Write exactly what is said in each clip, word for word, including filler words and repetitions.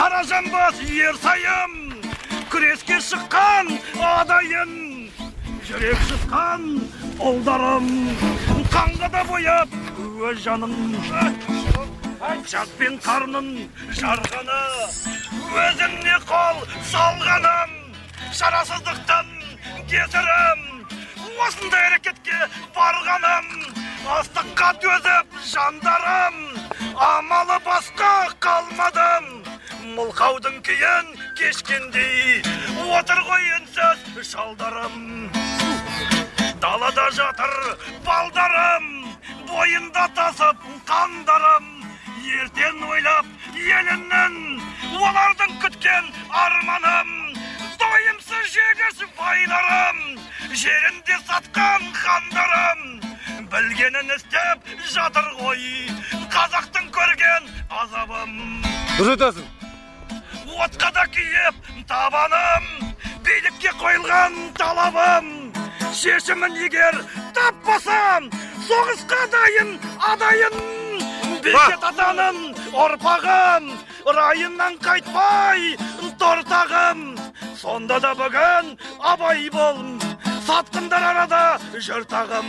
қара жамбас ер сайым, күреске шыққан адайын, жүрек шыққан ұлдарым, қанға да бояп өз жаным. Жас пен қарның жарғаны, өзіне қол салғаным, шарасыздықтан кесірім, осындай әрекетке барғаным, астыққа төзіп жандарым, амалы басқа қалмадым, мылқаудың күйін кешкендей, отыр ғой үнсіз шалдарым. Далада жатыр балдарым, бойында тасып қандарым, ертен ойлап еліннің, олардың күткен арманым, тойымсыз жегіс байларым, жерінде сатқан хандарым, білгенін істеп жатыр ғой қазақтың көрген азабым. Дұрыс айтасың. Отқа да күйіп табаным, билікке қойылған талабым, шешімін егер таппасам, соғысқа дайын адайын, бекет атаның ұрпағым, райынан қайтпай тортағым. Сонда да бүгін абай бол, сатқындар арада жыртағым.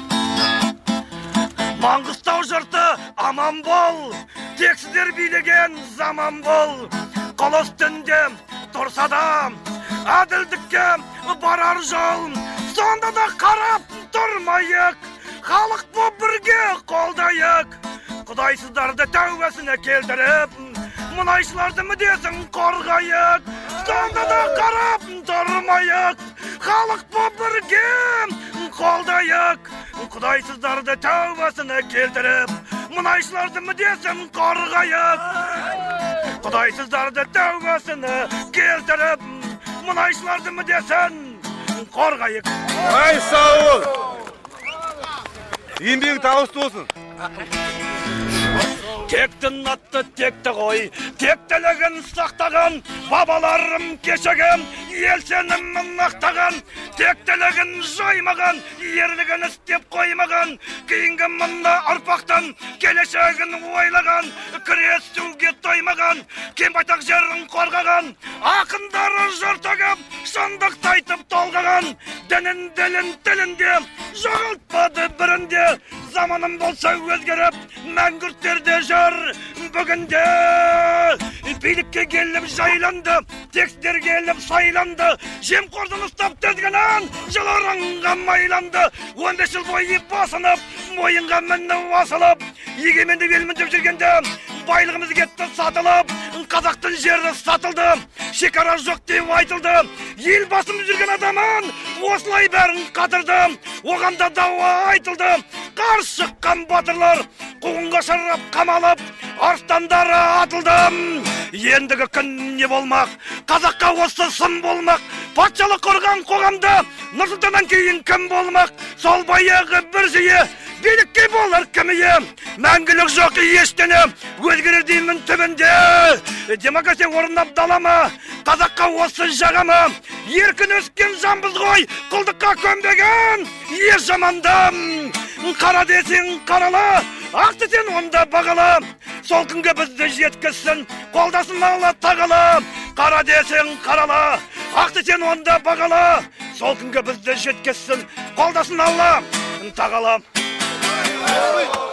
Маңғыстау жұрты аман бол, тексіздер билеген заман бол. Қол үстінде тұрса да әділдікке барар жол. Сонда да қарап тұрмайық, халық боп бірге қолдайық. Құдайсыздарды тәубесіне келтіріп, мұнайшыларды мүддесін қорғайық. Сонда да қарап тұрмайық, халық боп бірге қолдайық. Құдайсыздарды тәубесіне келтіріп, мұнайшыларды мүддесін қорғайық. Құдайсыздарды тәубесіне келтіріп, мұнайшыларды мүддесін қорғайық. Ай, сау бол! Еңбегің табысты болсын. Тектің атты текті ғой, тектілігін сақтаған, бабаларым кешеген, ел сенімін мақтаған, тектілігін жоймаған, ерлігін істеп қоймаған, кейінгі мына ұрпақтан келешегін ойлаған, күресуге тоймаған, кем байтақ жерін қорғаған, ақындары жыр төгіп, шындық айтып толғаған, дінін ділін тілінде жоғалтпады бірінде. Заманым болса өзгеріп, мәңгүрттерде жүр бүгінде. Билікке келіп жайланды, текстер келіп сайланды, жемқордан ұстап тізгінін жылырынға майланды. он бес жыл бойы басынып, мойынға мініп асылып, егеменді елмін деп жүргенде байлығымыз кетті сатылып, қазақтың жері сатылды, шекара жоқ деп айтылды. Ел басым жүрген адамын осылай бәрін қатырды, оған да дауа айтылды. Қарсы шыққан батырлар қуғынға шарап қамалып, арыстандары атылды. Ендігі күн не болмақ, қазаққа осы сын болмақ, патшалық құрған қоғамда Нұрсұлтаннан кейін кім болмақ? Сол баяғы бір жүйе билікке болар кімие, мәңгілік жоқ ештеңе өзгерер деймін түбінде. Демократия орнап далама, қазаққа осы жағама, еркін өскен жанбыз ғой, құлдыққа көнбеген ер жамандам. Қара десең қарала, ақ десең онда бағала, сол күнге бізді жеткізсін, қолдасын Алла тағала. Қара десең қарала, ақ десең онда бағала, сол күнге бізді жеткізсін, қолдасын Алла тағала.